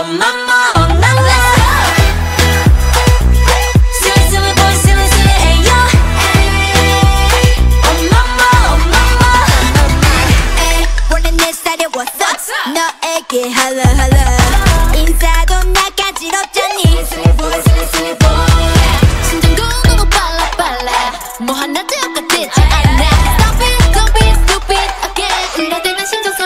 mama, oh mama, let's go. Silly, silly boy, silly, silly, ayo. Oh mama, oh mama, oh mama. 원래 내 스타일이 what's up? 너에게 hello, hello. 인사도 나간지럽잖니. Silly boy, silly, silly boy. 심장도 너무 빨라, 빨라. 뭐 하나도 똑같지 않아. Stop it, don't be stupid again. 이럴 때는 신경